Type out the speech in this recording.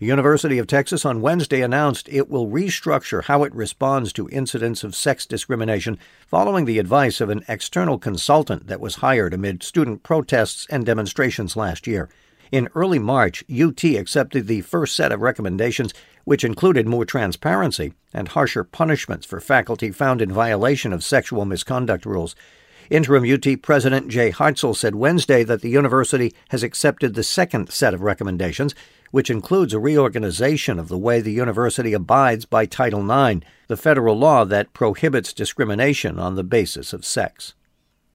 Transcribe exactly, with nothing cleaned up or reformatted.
The University of Texas on Wednesday announced it will restructure how it responds to incidents of sex discrimination following the advice of an external consultant that was hired amid student protests and demonstrations last year. In early March, U T accepted the first set of recommendations, which included more transparency and harsher punishments for faculty found in violation of sexual misconduct rules. Interim U T President Jay Hartzell said Wednesday that the university has accepted the second set of recommendations, which includes a reorganization of the way the university abides by Title nine, the federal law that prohibits discrimination on the basis of sex.